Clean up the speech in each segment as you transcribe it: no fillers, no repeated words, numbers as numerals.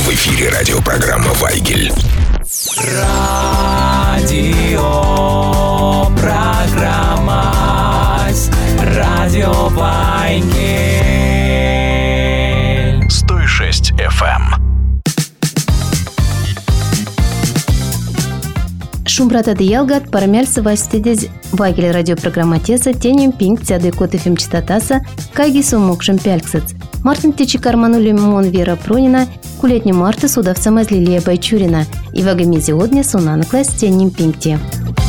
В эфире радиопрограмма «Вайгель». Радиопрограмма «Радио Вайгель». 106 FM. Шумбратады ялгат парамяльсы вастедез Вайгель радиопрограмма теса тенем пинг цяды кот эфим частотаса кайги сумокшим пяльксыц. Мартин течи карману лимон Вера Пронина, кулетни марта судавца Лилия Байчурина и вагамизи одня сунана класс тенем пингте.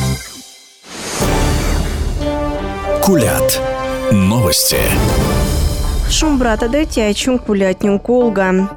Кулят. Новости. Шумбратады тячун кулятню колга.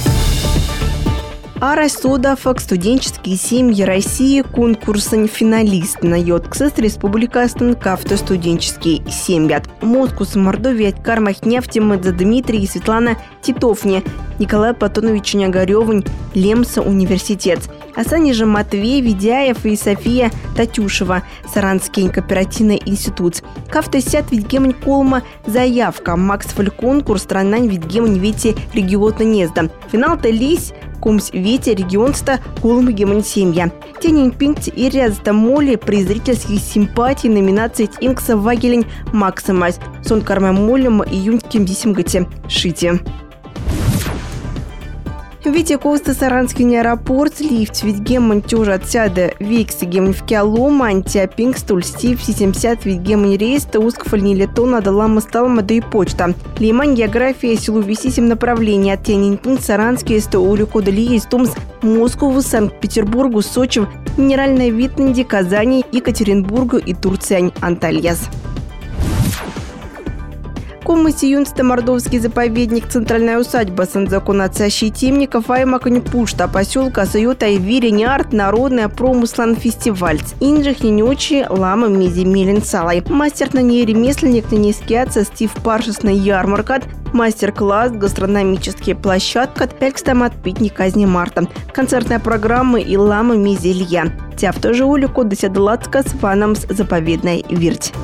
Арай Содафак студенческие семьи России конкурсен финалист на Йотксес республикастын кафты студенческие семьи. Москус Мордовия Кармах Нефтемыдзе Дмитрий и Светлана Титовне, Николай Платонович Нягаревань, Лемса университет. Асани же Матвей Ведяев и София Татюшева, Саранский кооперативный институт. Кафты сят Витгемань Колма заявка. Макс Фальконкурс странань Витгемань Вети региона Незда. Финал-то лись Кумс Вети регионста Колма Гемань семья. Тенин пинкти и рязта моли при зрительских симпатий номинации Инкса Вагелень Максимайс. Сон карма молем июньким десимгате шити. Витя Коста Саранский аэропорт, лифт, Витгемань тюжа отсяда Викса Гемань в Киалома, антиапинг, стульстив, 70 Витгемань рейс, узкофольни летон, адалама сталма, да и почта. Лимань география, силу висисим направление, от Тянинпинг, Саранский, Улико, Дали, Тумс, Москву, Санкт-Петербургу, Сочи, Минеральная Витнанди, Казани, Екатеринбургу и Турция, Антальяс. Коммусиюнста Мордовский заповедник, центральная усадьба Санзакунация Щитимников, Аймакань Пушта, поселка Саюта и Виреняарт, народная промыслан фестиваль. Инжих Нинючи, Лама Мизи Милин Салай. Мастер на ней ремесленник на нескиаца Стив Паршесный ярмаркат, мастер-класс, гастрономические площадка, Элькстамат Питни казни марта. Концертная программа и Лама Мизи Илья. Тяв тоже улику доседлацка с ваном с заповедной вирть.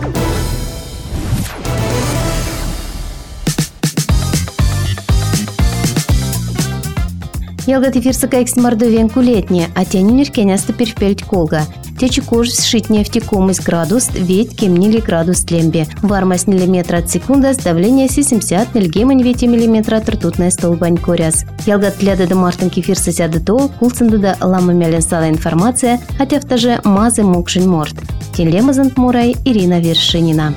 Ялгат эфирса кайкс Мордовиан кулетне, а тянинер кеняста перепельт колга. Течи кож сшить нефтеком из градус, ведь кемнили градус тлембе. Вармость миллиметра от секунда, давление 70 нельгемань вети миллиметра ртутная столбань коряс. Ялгат тляда да мартан кефирса сяда то, кулцанда да лама мялен стала информация, хотя в таже мазы мокшин морт. Телемазант Мурай Ирина Вершинина.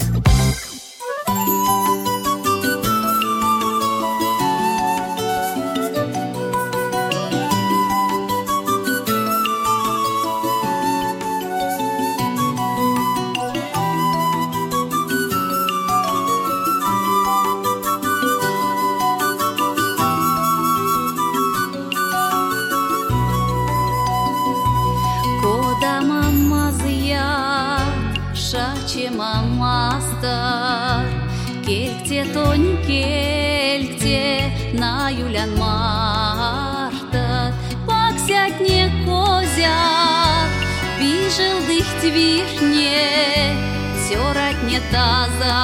Келькте тонь келькте на юлян марта, паксятне козя, бижел дыхть вишне, сёратне таза,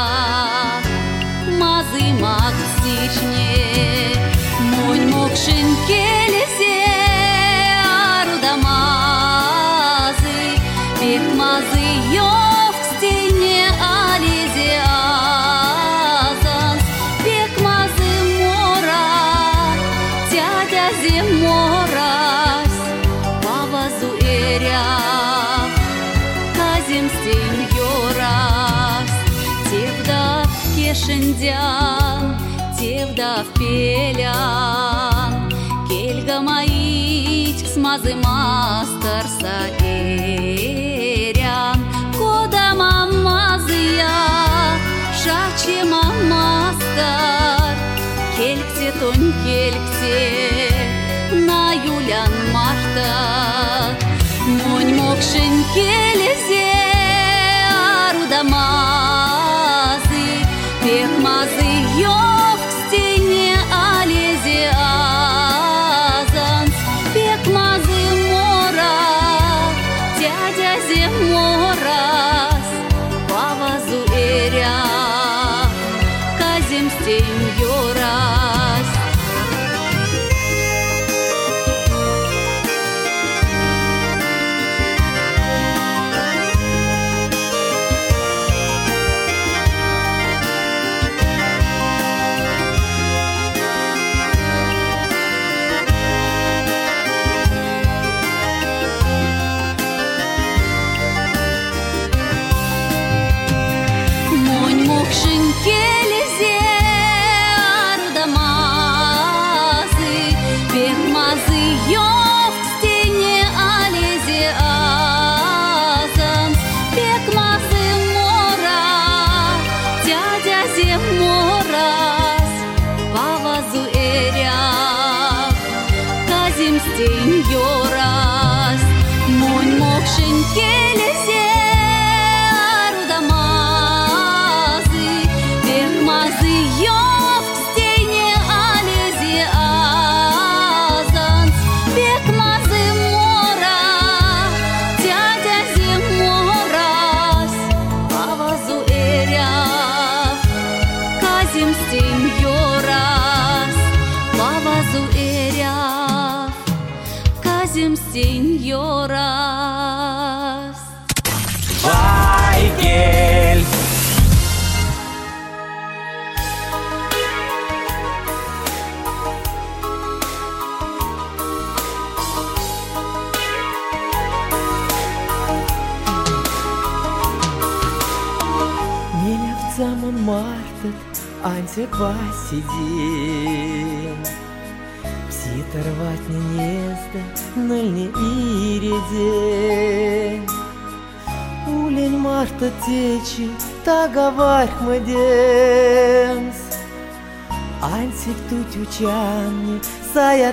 мазы максичне, монь мокшин келесе, аруда мазы, бег мазы ёв к стене ализе. Морась по вазу эрях, казим стень ёрас, тевда кешендян, тевда в пелян, кельга маить смазы мастер саэрян, кода мамазыя, шаче мамастер, келькте тонь келькте. На юлян марта, монь мокшин келезе, аруда мазы, пех мазы ёв к стене алезе азанс, пех мазы мора, дядя земорас, по вазу эря, казем стень ёрас. келезе арудамазы, бекмазы yok stene aleze azan, бекмазы мора, дядя Земораз, павазу эрях, казим стен yorаз, мон мокшен келезе арудамазы, бекмазы yok stene aleze azan, бекмазы мора, дядя Земораз, павазу эрях, казим стен yoraz, павазу эрях, казим стен yoraz. Вайгель. Нелевцамон мартыт антек васидин, пситорвать не незда ныльне иреден. Улень марта течи таговарь мадемс, антик тут учанни саят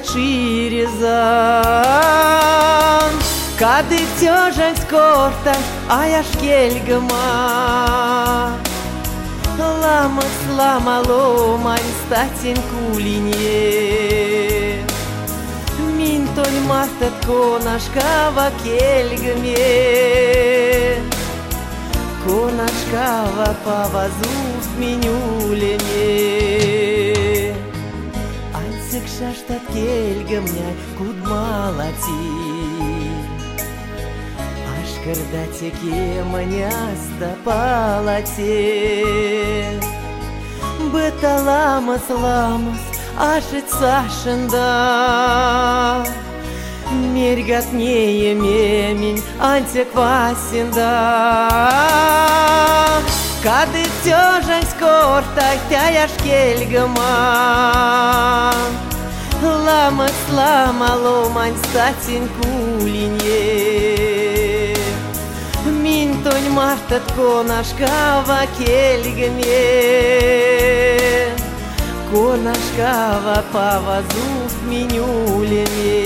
ширизан. Кады тёжань скорта, а я шкельгама. Ламас ламаломань статин кулине. Минтонь мартат конашкава кельгаме. Конашкава павазу в менюлене. Ансик шаштат кельгамня кудмалати. Когда теке маняста палате, быта ламас ашит сашында. Мергат не мемень антек васинда. Кады тёжань скортай тяяш кельгама. Ламас ламаломань статин кулинье. Минтонь мартат конашкава кельгаме. Конашкава павазу в менюлене.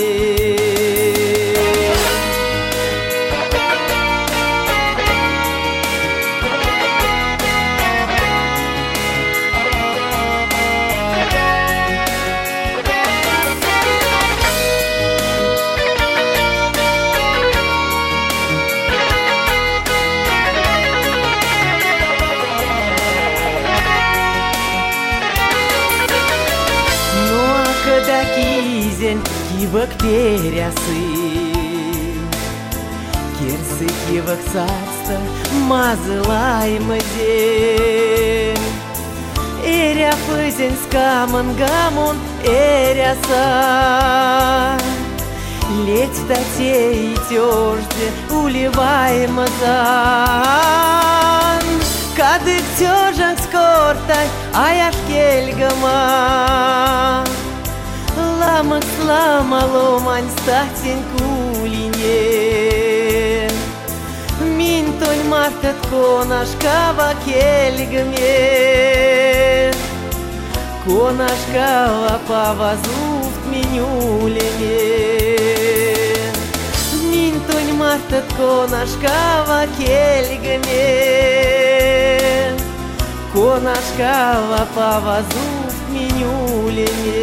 Кизень кивок перясы, керсы кивок царства мазылай маден. Эря фызень скаман гамон эряса, ледь татей и тёжде уливай мазан. Кадык тёжан скортай, а я шкельгама. Ламак сламаломань статин кулине. Минтонь мартат конашкава кельгаме. Конашкава павазу в менюлене. Минтонь мартат конашкава кельгаме. Конашкава павазу в менюлене.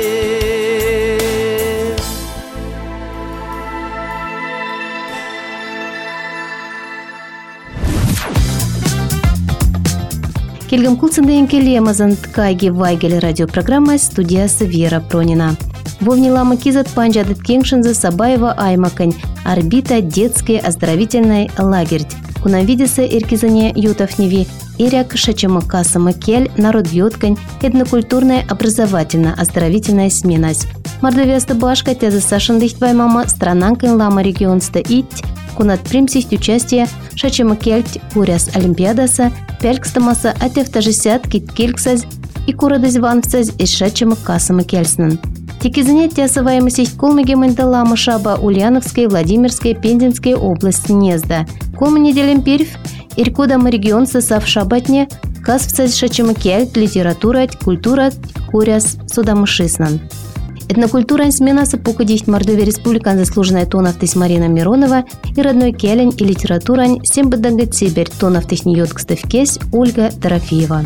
Келгам кулсындайын келемазан ткайги Вайгель радиопрограмма студиясы Вера Пронина. Вовни лама кизат панжадыт кеңшинзы Сабаева Аймакань, орбита детский оздоровительный лагерь. Кунам видится эркизане ютовневи, иряк шачамакасама кель, народ йоткань, этнокультурная образовательно-оздоровительная сменась. Мордовияста башка тязы сашындых твой мама странанкань лама регионста ить, кунат примсихт участие шачымы кельть куряс олимпиадасы, пелькстамасы атевтажисят киткельксаз и курадазиванцаз из шачымы касымы кельснын. Текизіне тясываемы сесть колмеге мындала шаба Ульяновской, Владимирской, Пензенской области незда. Колмы неделем перв, иркудамы регион сосав шабатне, касвцаз шачымы кельть, литература, культура, куряс судамышиснан. Этнокультурная смена сапукадихт Мордовия Республикан заслуженная Тоновтысь Марина Миронова и родной келень и литературань Сембадагат Сибирь Тоновтысь Ньоткстовкесь Ольга Дорофеева.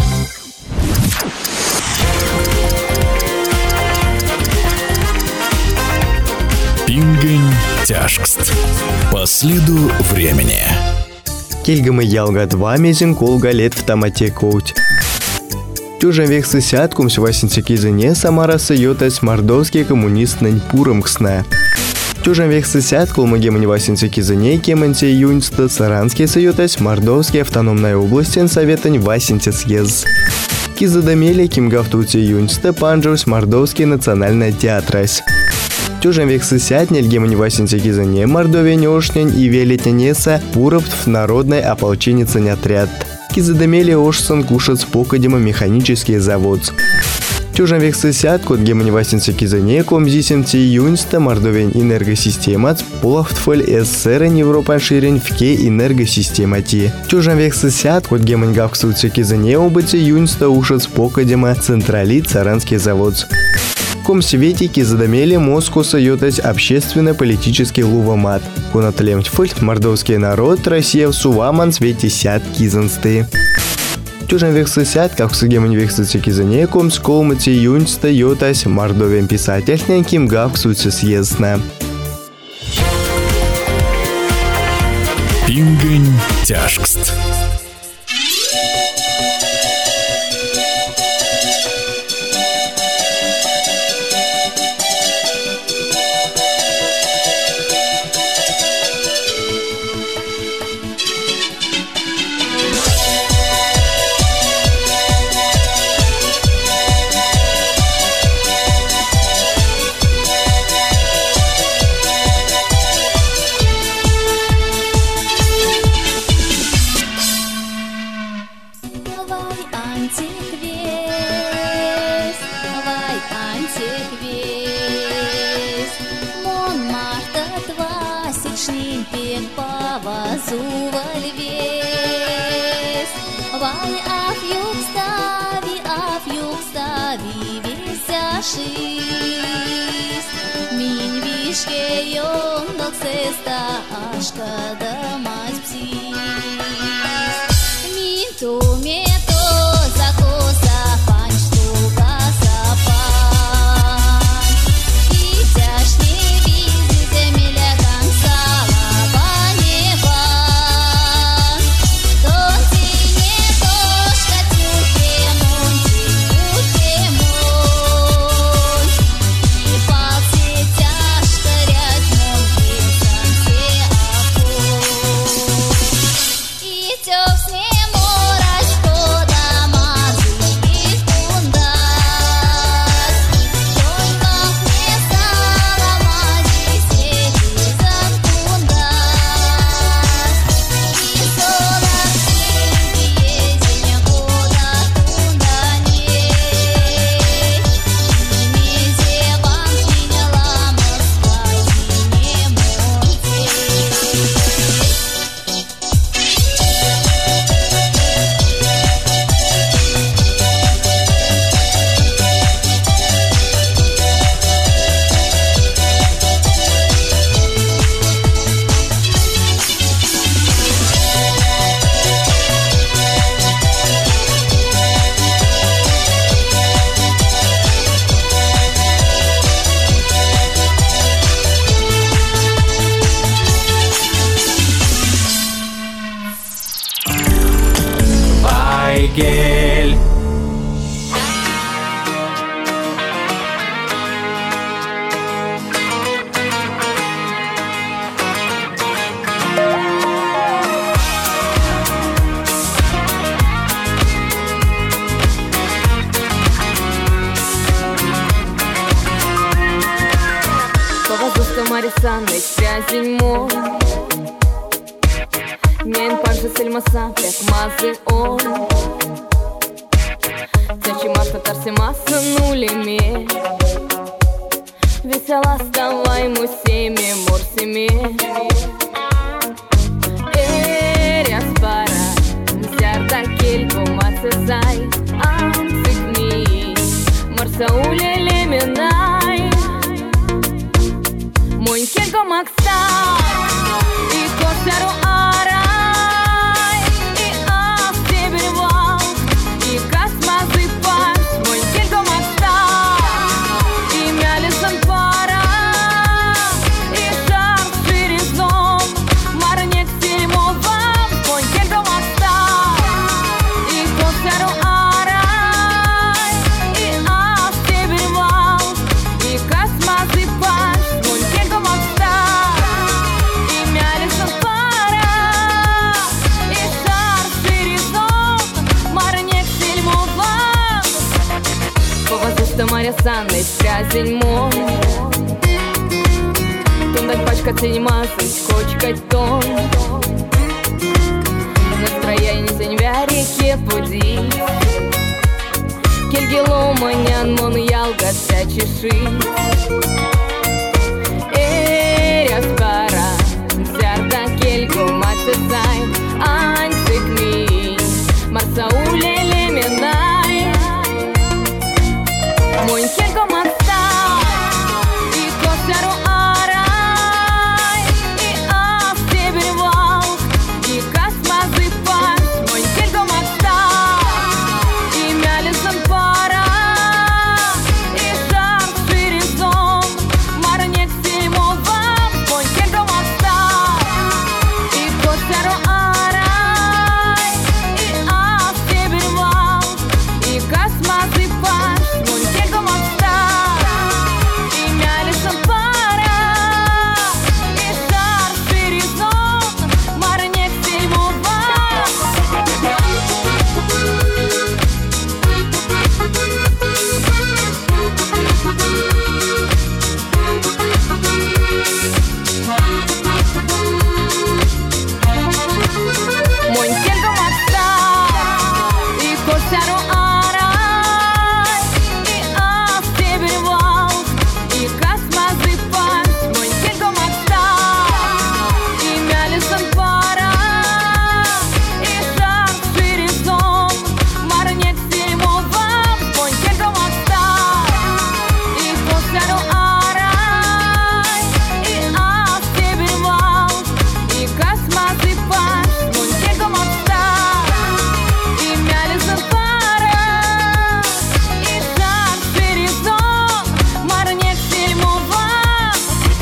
Пингень тяжкст. По следу времени. Кельгамы ялга 2 мезен колга лет в томате коуть. Тюжен век сысяткум с васинцекизыне Самарасы йотась мордовский коммунист нань пурымксна. Тюжен век сысяткул магемани васинцекизыне кементе июньста Саранский сойотась мордовский автономная областен советань васинцец ез. Кизадамели кимгавтуте июньста панжус мордовский национальный театрась. Тюжен век сысятнель гемани васинцекизыне Мордовия неошнень и велетенеса пуровтв народный ополченецань отряд. Кизадамели ошсон кушать покадема механический завод. Тюжен век сысят код гемани васинцекизыне комзисемте июньста Мордовия энергосистема полавтфоль СССР Европа ширень вке энергосистемати. Тюжен век сысят код гемани гавксуцекизыне обыте июньста ушать покадема централит Саранский завод. Комсветики задамели Москуса йотась общественно-политический лувамат. Конатлемтфольт мордовский народ Россия в суваман свете сят кизансты. Тюжен век сысят, как в сыгемани век сыцекизане, комсколмати юньста йотась мордовен писатель ким гавксуце съездна. Пингень тяжкст. Min vishke yondok sesta ashkada mać psis. Min tu mieto zakosa pań sztuka sapan. I ciaśnie wizy zemielia kansala paniewan. To ty nie toszka ciukie monci ciukie mon. I palce ciężko rać mąki sanse apój. I cios nie morać poda mazy i fundas. Только не сала мази сети занкунdas. И сола сильки езень года тунданей. И мезе банкиняла Москва зине монтей. Вайгель. По воздухам Арисанной связень мой. Нен панша сельмаса, пек мазы он. Тячи марта тарсимаса нулими. Весела ставай мусими мурсими. Эряс пара, зярда кельку мацезай. Амцикни, марса улели минай. Мой келько макста, и косару арай, и автебервал, и космазы паш. Мой келько макста, и мялисан пара, и шар ширизом, марнек сельмовам. Мой келько макста, и косару арай, и автебервал, и космазы паш. Мой келько макста, и мялисан пара, и шар ширизом, марнек сельмовам. Повозушта Мария Санны, сказень мой. Тундать пачка цинемасы, скочкать тон. Настроение зеньвя реке пуди. Кельгело манян мон ялга чеши. Эряс пара, зярда кельку мацесай. Ань-цикни, марса улели минай. Мой келько макста, и косару арай, и автебервал, и космазы паш. Мой келько макста, и мялисан пара, и шар ширизом, марнек сельмовам. Мой келько макста, и косару арай, и автебервал, и космазы паш. Мой келько макста, и мялисан пара, и шар ширизом, марнек сельмовам. Мой келько макста, и косару арай, и автебервал, и космазы паш. Мой келько макста, и мялисан пара, и шар ширизом, марнек сельмовам. Мой келько макста, и косару арай, и автебервал, и космазы паш. Мой келько макста, и мялисан пара, и шар ширизом, марнек сельмовам.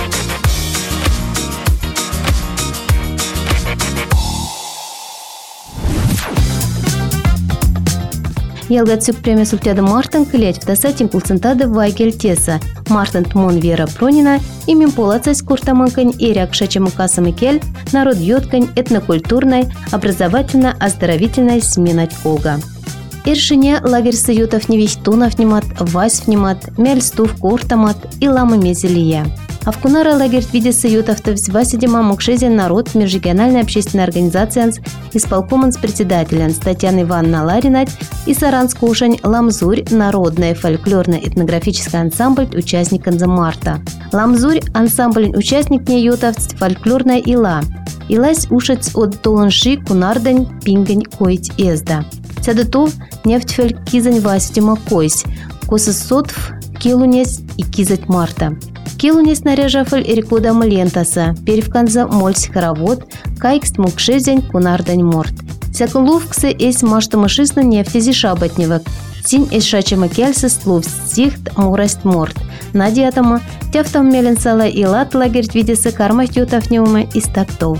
Ялгатсюк премия сультяда Мартин клеть в тасатин кулцентады Вайгель Теса. Мартин Тмон Вера Пронина и Мимполацась Куртаманкань и Рякшачемукасам Кель народ йоткань этнокультурной, образовательно-оздоровительной сменать колга. Иршине лагерь саютов невещтунов немат, вась внимат, мяльстув куртамат и лама мезелия. А в Кунара лагерь в виде саютов то васидима мукшезен народ межрегиональной общественной организации исполкоман с председателем Татьяной Ивановна Ларинать и Саранскушань Ламзурь народный фольклорно-этнографический ансамбль участник Марта. Ламзурь ансамбль участник не ютовств фольклорная ила. Илась ушец от толанши кунардань пингань коить езда. Сядутов нефтьфель кизань васидима койсь. Косысотв келунес и кизать Марта. Келунес наряжафаль эрикудам лентаса, перевканза мольсь хоровод, кайкст мукшезень кунардань морт. Сякулувксы эсь маштамашисна нефтези шабатневок. Синь эс шачама кельса слув сихт мурасть морт. Надиатама тяфтам меленсала и лат лагерь видеса кармах ютов неума и стактов.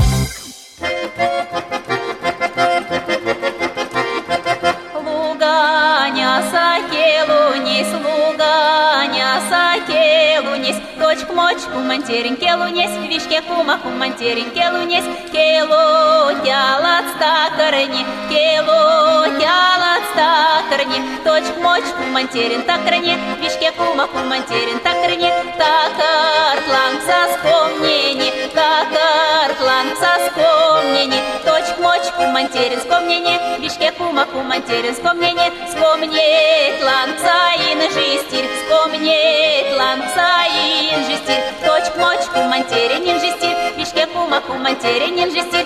Кумантеринке лунесь, вишке кума кумантеринке лунесь, кело тялат стакарни, кело тялат стакарни, точк моч кумантерин такарни, вишке кума кумантерин такарни, такар клан со скомнени, такар клан со скомнени, кумантерин, скомнение, вишке кума, кумантерин, скомнение, скомнеть ланцаин жистирь, скомнеть ланцаин жистирь, точк моч, кумантерин жистирь, вишке кума, кумантерин жистирь,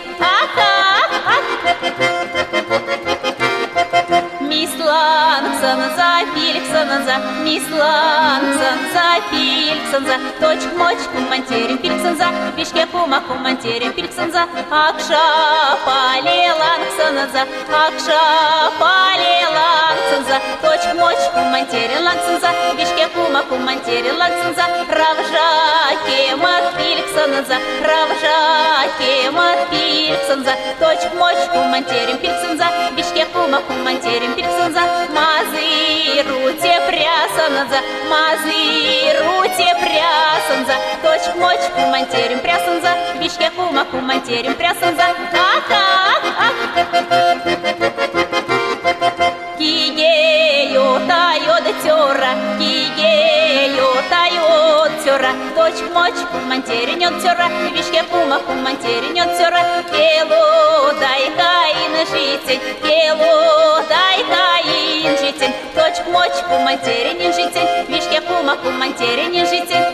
Мисланцанза, фильксанза, мисланцанза, фильксанза, точк моч, кумантерин, фильксанза, вишке кума, кумантерин, фильксанза, акша палеланцанза, акша палеланцанза, точк моч, кумантерин, ланцанза, вишке кума, кумантерин, ланцанза, равжа кемат, фильксанза, равжа кемат, фильксанза, точк моч, кумантерин, фильксанза, вишке кума, кумантерин, фильксанза, мазыруте прясанза, мазыруте прясанза, точк моч, кумантерин, прясанза, вишке кума, кумантерин, прясанза, Кигею тайот тёра, кигею тайот тёра, точк моч, кумантерин тёра, вишке кума, кумантерин тёра, кело дай каин житень, кело дай каин житень, точк моч, кумантерин житень, вишке кума, кумантерин житень,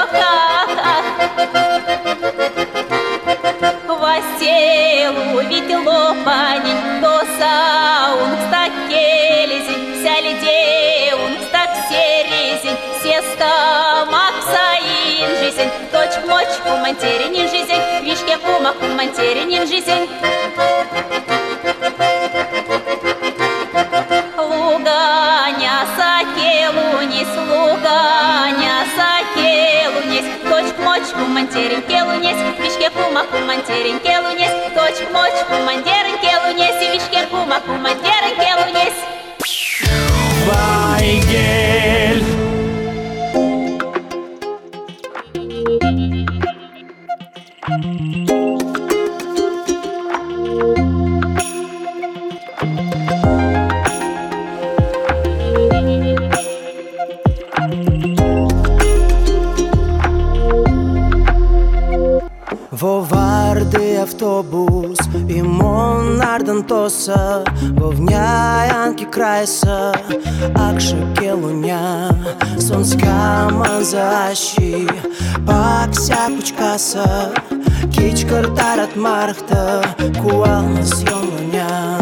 Васелу видел лопани, то саун стак келезень, вся лидеун стак серезень, сеста максаин жизнь, точк моч, кумантерин жизнь, вишке кума, кумантерин жизнь. Луганя сакелунис, луганя сакелунис, точк моч, кумантерин келунис, вишке кума, кумантерин келунис, точк моч, кумантерин келунис, вишке кума, кумантерин келунис. Вайгель. Воварды автобус и Монардан тоса, Вовняянки крайса, Акша келуня, Сонска манзащи, Пакся пучкаса, Кичкар тарат мархта, Куалнас йомланя.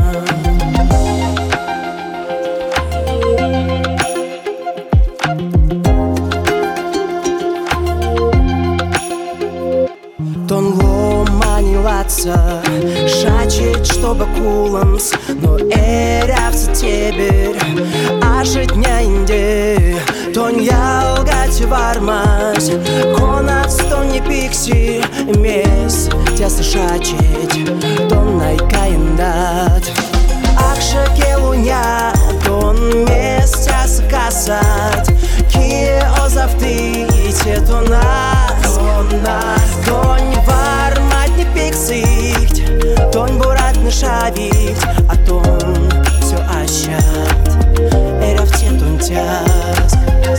Шачить, чтобы куланс, но эрявся тебер, ашы дня инде, тон ялгать вармась, конат стон не пикси, мес, тясы шачить, тон найкаиндат. Акша келуня, тон мес, тясы касат, kie озавты, те тонас, тонь вармать не пиксить, тонь бурат не шавить, а тон все ащат, эрев те тон тяс.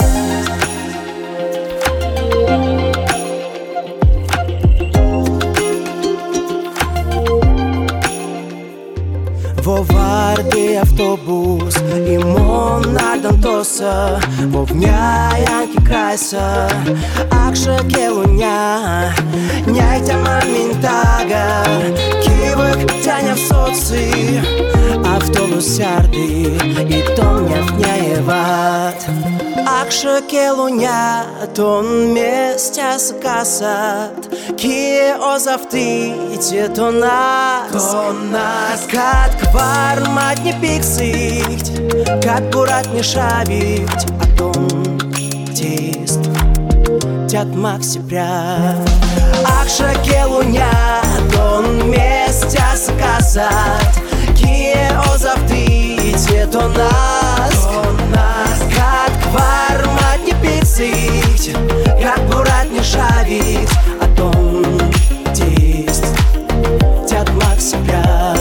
Воварды автобус и Монардан тоса, Вовняянки крайса, Акша келуня, Няйтя маминтага, Кивык тяня в соци, Автобус сярды и том нефняеват. Акша келуня, тон местя скасат, Kie озавты, те тонас, Кат квармат не пиксить, Кат бурат не шавить, а тон тест, Тят макси пря. Акша келуня, тон местя скасат, Kie озавты, те тонас, Кат квармат не пиксить, Кат бурат не шавить, а тон тест, Тят макси пря.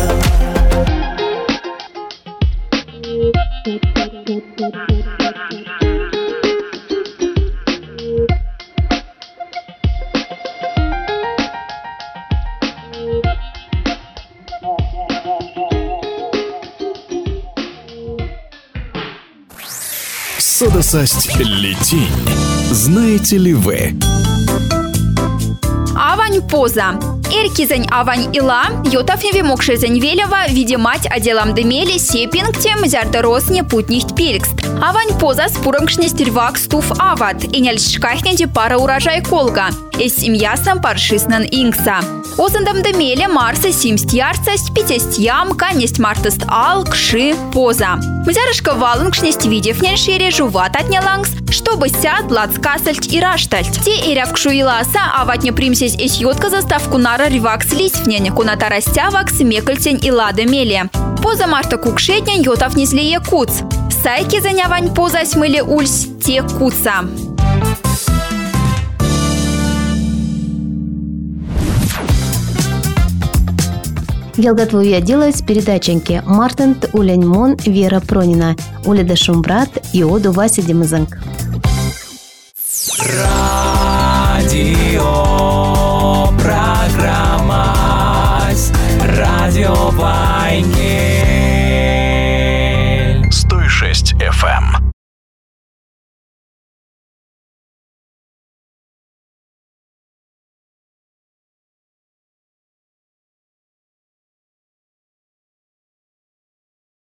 Содосасть летень. Знаете ли вы? Авань поза. Эркизань авань ила, йотафневе мокшезань велева, видимать отделам демели, сепингтем, зярдоросне путнихт пелькст. Авань поза спурымкшне стервак стуф ават, и нельшкахненде пара урожай колга. Из семьясам паршиснан инкса. Озандам демеле марса симст ярцасть, питесть ям, канесть мартаст ал, кши, поза. Мзярышка валынкшнесть видевнен шире жуват отнялангс, чтобы сяд, лацкасальть и раштальть. Те и рявкшу иласа, аватне примсесь из йотка заставку нара ривакс лисьвнен, куната растявакс, мекальтень и лада меле. Поза марта кукшетнен йотав низлее куц. Сайки занявань поза смыле ульс, те куца. Елгатвуя делает передаченьки Мартент Уленьмон Вера Пронина, Уледа Шумбрат и Оду Вася Демызанг. Радио программа Радио Вайнге.